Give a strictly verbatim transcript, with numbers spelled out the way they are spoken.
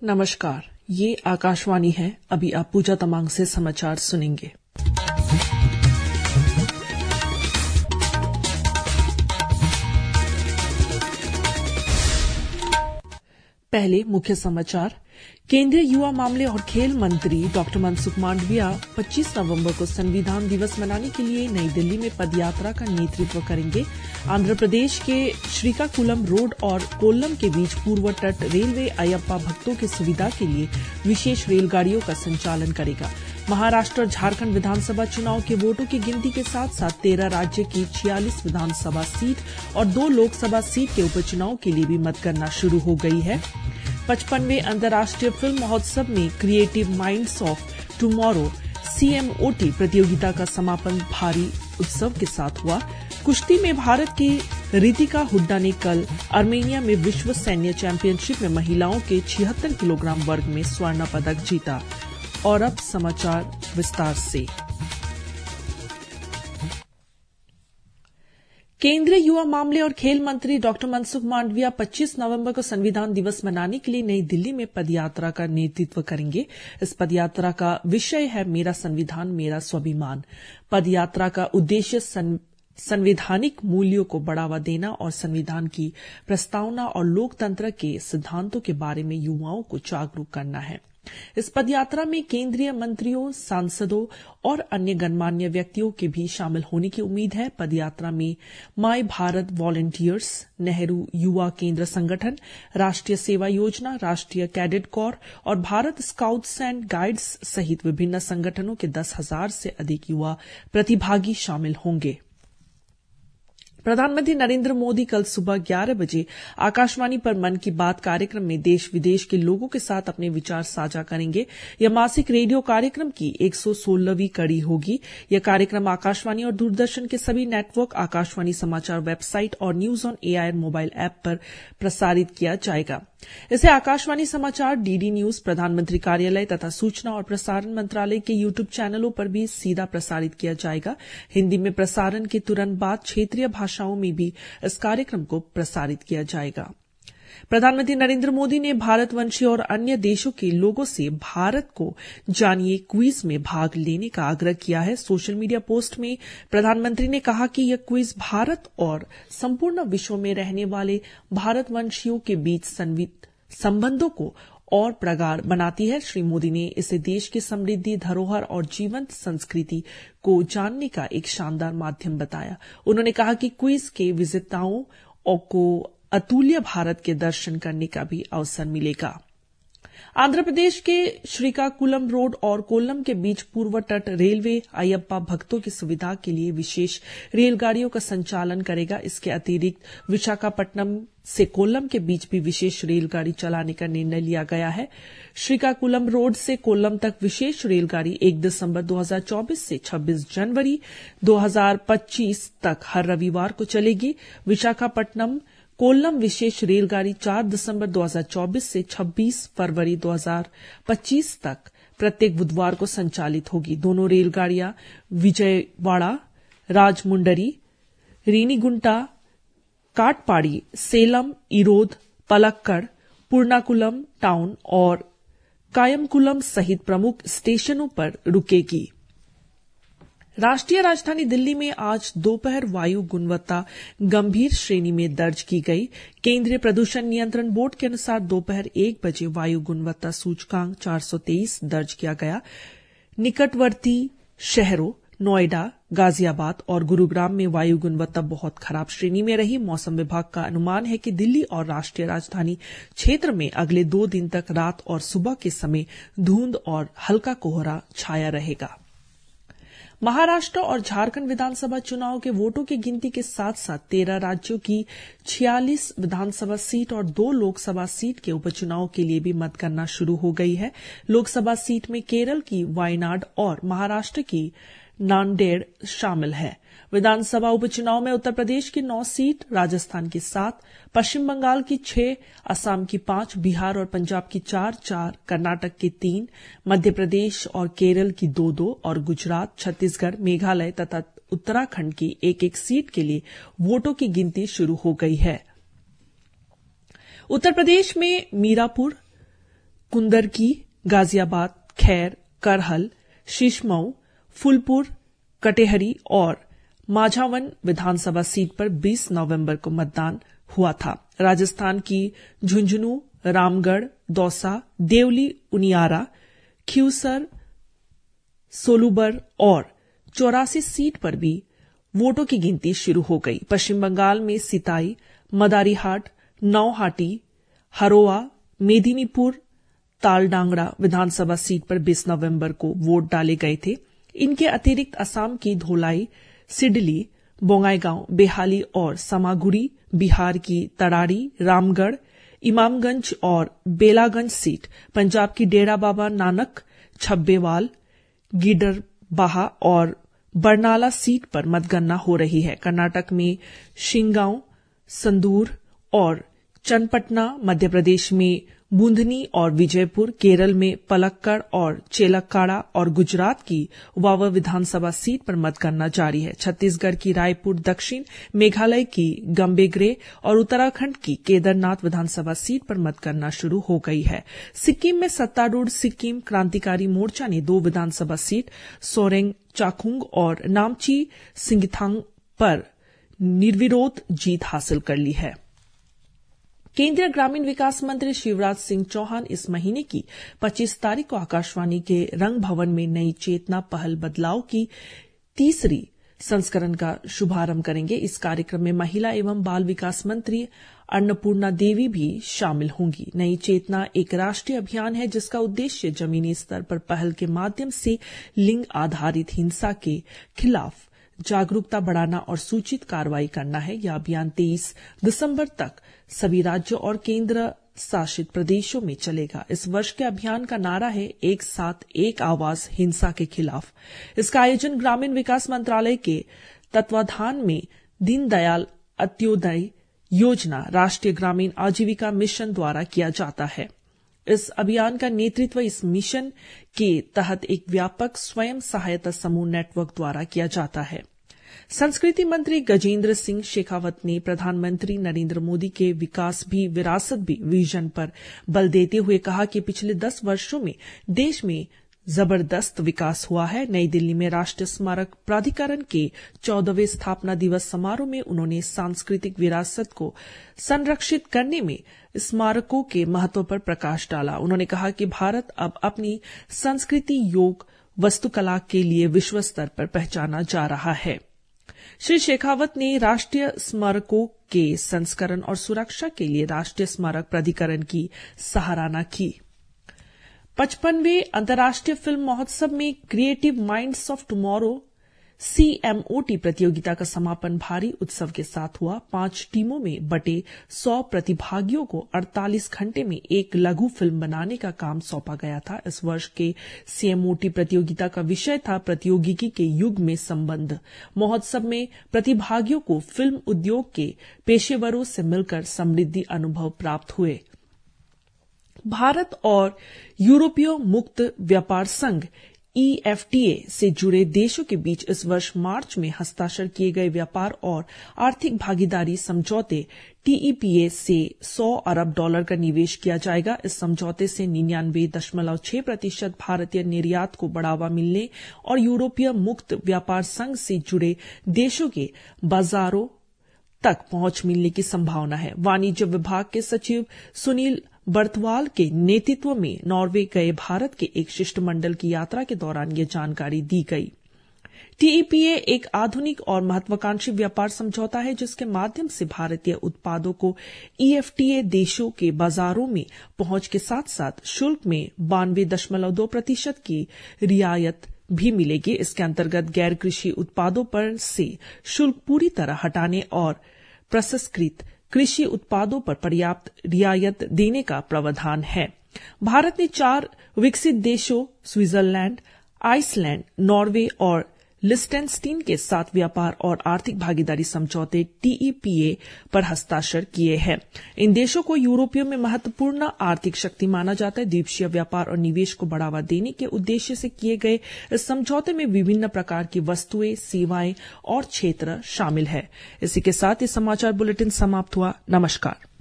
नमस्कार, ये आकाशवाणी है। अभी आप पूजा तमांग से समाचार सुनेंगे। पहले मुख्य समाचार। केंद्रीय युवा मामले और खेल मंत्री डॉक्टर मनसुख मांडविया पच्चीस नवंबर को संविधान दिवस मनाने के लिए नई दिल्ली में पदयात्रा का नेतृत्व करेंगे। आंध्र प्रदेश के श्रीकाकुलम रोड और कोल्लम के बीच पूर्व तट रेलवे अयप्पा भक्तों की सुविधा के लिए विशेष रेलगाड़ियों का संचालन करेगा। महाराष्ट्र और झारखंड विधानसभा चुनाव के वोटों की गिनती के साथ साथ तेरह राज्य की छियालीस विधानसभा सीट और दो लोकसभा सीट के उपचुनाव के लिए भी मतगणना शुरू हो गई है। पचपनवें अंतर्राष्ट्रीय फिल्म महोत्सव में creative minds of tomorrow CMOT प्रतियोगिता का समापन भारी उत्सव के साथ हुआ। कुश्ती में भारत की रितिका हुड्डा ने कल आर्मेनिया में विश्व सैन्य चैंपियनशिप में महिलाओं के छिहत्तर किलोग्राम वर्ग में स्वर्ण पदक जीता। और अब समाचार विस्तार से। केंद्रीय युवा मामले और खेल मंत्री डॉक्टर मनसुख मांडविया पच्चीस नवंबर को संविधान दिवस मनाने के लिए नई दिल्ली में पदयात्रा का नेतृत्व करेंगे। इस पदयात्रा का विषय है मेरा संविधान मेरा स्वाभिमान। पदयात्रा का उद्देश्य संवैधानिक मूल्यों को बढ़ावा देना और संविधान की प्रस्तावना और लोकतंत्र के सिद्धांतों के बारे में युवाओं को जागरूक करना है। इस पदयात्रा में केंद्रीय मंत्रियों, सांसदों और अन्य गणमान्य व्यक्तियों के भी शामिल होने की उम्मीद है। पदयात्रा में माय भारत वॉलंटियर्स, नेहरू युवा केंद्र संगठन, राष्ट्रीय सेवा योजना, राष्ट्रीय कैडेट कोर और भारत स्काउट्स एंड गाइड्स सहित विभिन्न संगठनों के दस हजार से अधिक युवा प्रतिभागी शामिल होंगे। प्रधानमंत्री नरेंद्र मोदी कल सुबह ग्यारह बजे आकाशवाणी पर मन की बात कार्यक्रम में देश विदेश के लोगों के साथ अपने विचार साझा करेंगे। यह मासिक रेडियो कार्यक्रम की एक सौ सोलहवीं कड़ी होगी। यह कार्यक्रम आकाशवाणी और दूरदर्शन के सभी नेटवर्क, आकाशवाणी समाचार वेबसाइट और news on AIR mobile app पर प्रसारित किया जाएगा। इसे आकाशवाणी समाचार, डीडी न्यूज, प्रधानमंत्री कार्यालय तथा सूचना और प्रसारण मंत्रालय के यूट्यूब चैनलों पर भी सीधा प्रसारित किया जाएगा। हिन्दी में प्रसारण के तुरंत बाद क्षेत्रीय भाषाओं में भी इस कार्यक्रम को प्रसारित किया जाएगा। प्रधानमंत्री नरेंद्र मोदी ने भारतवंशी और अन्य देशों के लोगों से भारत को जानिए क्विज में भाग लेने का आग्रह किया है। सोशल मीडिया पोस्ट में प्रधानमंत्री ने कहा कि यह क्विज भारत और संपूर्ण विश्व में रहने वाले भारतवंशियों के बीच संबंधों को और प्रगाढ़ बनाती है। श्री मोदी ने इसे देश की समृद्धि, धरोहर और जीवंत संस्कृति को जानने का एक शानदार माध्यम बताया। उन्होंने कहा कि क्विज के विजेताओं को अतुल्य भारत के दर्शन करने का भी अवसर मिलेगा। आंध्र प्रदेश के श्रीकाकुलम रोड और कोल्लम के बीच पूर्व तट रेलवे अयप्पा भक्तों की सुविधा के लिए विशेष रेलगाड़ियों का संचालन करेगा। इसके अतिरिक्त विशाखापट्टनम से कोल्लम के बीच भी विशेष रेलगाड़ी चलाने का निर्णय लिया गया है। श्रीकाकुलम रोड से कोल्लम तक विशेष रेलगाड़ी एक दिसंबर दो हजार चौबीस से छब्बीस जनवरी दो हजार पच्चीस तक हर रविवार को चलेगी। विशाखापट्टनम कोल्लम विशेष रेलगाड़ी चार दिसंबर दो हजार चौबीस से छब्बीस फरवरी दो हजार पच्चीस तक प्रत्येक बुधवार को संचालित होगी। दोनों रेलगाड़ियां विजयवाड़ा, राजमुंडरी, रेनीगुंटा, काटपाड़ी, सेलम, इरोद, पलक्कड़, पूर्णाकुलम टाउन और कायमकुलम सहित प्रमुख स्टेशनों पर रुकेगी। राष्ट्रीय राजधानी दिल्ली में आज दोपहर वायु गुणवत्ता गंभीर श्रेणी में दर्ज की गई। केंद्रीय प्रदूषण नियंत्रण बोर्ड के अनुसार दोपहर एक बजे वायु गुणवत्ता सूचकांक चार सौ तेईस दर्ज किया गया। निकटवर्ती शहरों नोएडा, गाजियाबाद और गुरुग्राम में वायु गुणवत्ता बहुत खराब श्रेणी में रही। मौसम विभाग का अनुमान है कि दिल्ली और राष्ट्रीय राजधानी क्षेत्र में अगले दो दिन तक रात और सुबह के समय धुंध और हल्का कोहरा छाया रहेगा। महाराष्ट्र और झारखंड विधानसभा चुनाव के वोटों की गिनती के साथ साथ तेरह राज्यों की छियालीस विधानसभा सीट और दो लोकसभा सीट के उपचुनाव के लिए भी मतगणना शुरू हो गई है। लोकसभा सीट में केरल की वायनाड और महाराष्ट्र की नांदेड़ शामिल है। विधानसभा उपचुनाव में उत्तर प्रदेश की नौ सीट, राजस्थान की सात, पश्चिम बंगाल की छह, असम की पांच, बिहार और पंजाब की चार चार, कर्नाटक की तीन, मध्य प्रदेश और केरल की दो दो और गुजरात, छत्तीसगढ़, मेघालय तथा उत्तराखंड की एक एक सीट के लिए वोटों की गिनती शुरू हो गई है। उत्तर प्रदेश में मीरापुर, कुंदरकी, गाजियाबाद, खैर, करहल, शीशमऊ, फूलपुर, कटेहरी और माझावन विधानसभा सीट पर बीस नवंबर को मतदान हुआ था। राजस्थान की झुंझुनू, रामगढ़, दौसा, देवली, उनियारा, खींवसर, सोलूबर और चौरासी सीट पर भी वोटों की गिनती शुरू हो गई। पश्चिम बंगाल में सिताई, मदारीहाट, नौहाटी, हरोआ, मेदिनीपुर, तालडांगड़ा विधानसभा सीट पर बीस नवंबर को वोट डाले गए थे। इनके अतिरिक्त असम की धोलाई, सिडली, बोंगाईगांव, बेहाली और समागुड़ी, बिहार की तड़ारी, रामगढ़, इमामगंज और बेलागंज सीट, पंजाब की डेरा बाबा नानक, छब्बेवाल, गिडरबाहा और बरनाला सीट पर मतगणना हो रही है। कर्नाटक में शिंगांव, संदूर और चन्नपटना, मध्य प्रदेश में बूंदनी और विजयपुर, केरल में पलक्कड़ और चेलक्काड़ा और गुजरात की वावा विधानसभा सीट पर मतगणना जारी है। छत्तीसगढ़ की रायपुर दक्षिण, मेघालय की गंबेग्रे और उत्तराखंड की केदारनाथ विधानसभा सीट पर मतगणना शुरू हो गई है। सिक्किम में सत्तारूढ़ सिक्किम क्रांतिकारी मोर्चा ने दो विधानसभा सीट सोरेंग चाखुंग और नामची सिंगथांग पर निर्विरोध जीत हासिल कर ली है। केंद्रीय ग्रामीण विकास मंत्री शिवराज सिंह चौहान इस महीने की पच्चीस तारीख को आकाशवाणी के रंग भवन में नई चेतना पहल बदलाव की तीसरी संस्करण का शुभारंभ करेंगे। इस कार्यक्रम में महिला एवं बाल विकास मंत्री अन्नपूर्णा देवी भी शामिल होंगी। नई चेतना एक राष्ट्रीय अभियान है जिसका उद्देश्य जमीनी स्तर पर पहल के माध्यम से लिंग आधारित हिंसा के खिलाफ जागरूकता बढ़ाना और सूचित कार्रवाई करना है। यह अभियान तेईस दिसंबर तक सभी राज्यों और केंद्र शासित प्रदेशों में चलेगा। इस वर्ष के अभियान का नारा है एक साथ एक आवाज हिंसा के खिलाफ। इसका आयोजन ग्रामीण विकास मंत्रालय के तत्वाधान में दीनदयाल अंत्योदय योजना राष्ट्रीय ग्रामीण आजीविका मिशन द्वारा किया जाता है। इस अभियान का नेतृत्व इस मिशन के तहत एक व्यापक स्वयं सहायता समूह नेटवर्क द्वारा किया जाता है। संस्कृति मंत्री गजेंद्र सिंह शेखावत ने प्रधानमंत्री नरेंद्र मोदी के विकास भी विरासत भी विजन पर बल देते हुए कहा कि पिछले दस वर्षों में देश में जबरदस्त विकास हुआ है। नई दिल्ली में राष्ट्रीय स्मारक प्राधिकरण के चौदहवें स्थापना दिवस समारोह में उन्होंने सांस्कृतिक विरासत को संरक्षित करने में स्मारकों के महत्व पर प्रकाश डाला। उन्होंने कहा कि भारत अब अपनी संस्कृति, योग, वास्तुकला के लिए विश्व स्तर पर पहचाना जा रहा है। श्री शेखावत ने राष्ट्रीय स्मारकों के संस्करण और सुरक्षा के लिए राष्ट्रीय स्मारक प्राधिकरण की सराहना की। पचपनवें अंतर्राष्ट्रीय फिल्म महोत्सव में creative minds of tomorrow CMOT प्रतियोगिता का समापन भारी उत्सव के साथ हुआ। पांच टीमों में बटे सौ प्रतिभागियों को अड़तालीस घंटे में एक लघु फिल्म बनाने का काम सौंपा गया था। इस वर्ष के सीएमओटी प्रतियोगिता का विषय था प्रौद्योगिकी के युग में संबंध। महोत्सव में प्रतिभागियों को फिल्म उद्योग के पेशेवरों से मिलकर समृद्धि अनुभव प्राप्त हुए। भारत और यूरोपीय मुक्त व्यापार संघ ईएफटीए से जुड़े देशों के बीच इस वर्ष मार्च में हस्ताक्षर किए गए व्यापार और आर्थिक भागीदारी समझौते टीईपीए से सौ अरब डॉलर का निवेश किया जाएगा। इस समझौते से निन्यानवे दशमलव छह प्रतिशत भारतीय निर्यात को बढ़ावा मिलने और यूरोपीय मुक्त व्यापार संघ से जुड़े देशों के बाजारों तक पहुंच मिलने की संभावना है। वाणिज्य विभाग के सचिव सुनील बर्थवाल के नेतृत्व में नॉर्वे गए भारत के एक शिष्टमंडल की यात्रा के दौरान यह जानकारी दी गई। टीईपीए एक आधुनिक और महत्वाकांक्षी व्यापार समझौता है जिसके माध्यम से भारतीय उत्पादों को ईएफटीए देशों के बाजारों में पहुंच के साथ साथ शुल्क में बानवे दशमलव दो प्रतिशत की रियायत भी मिलेगी। इसके अंतर्गत गैर कृषि उत्पादों पर से शुल्क पूरी तरह हटाने और प्रसंस्कृत कृषि उत्पादों पर पर्याप्त रियायत देने का प्रावधान है। भारत ने चार विकसित देशों स्विट्जरलैंड, आइसलैंड, नॉर्वे और लिस्टेनस्टीन के साथ व्यापार और आर्थिक भागीदारी समझौते टीईपीए पर हस्ताक्षर किए हैं। इन देशों को यूरोपियों में महत्वपूर्ण आर्थिक शक्ति माना जाता है। द्वीपक्षीय व्यापार और निवेश को बढ़ावा देने के उद्देश्य से किए गए इस समझौते में विभिन्न प्रकार की वस्तुएं, सेवाएं और क्षेत्र शामिल है। इसी के साथ ये समाचार बुलेटिन समाप्त हुआ। नमस्कार।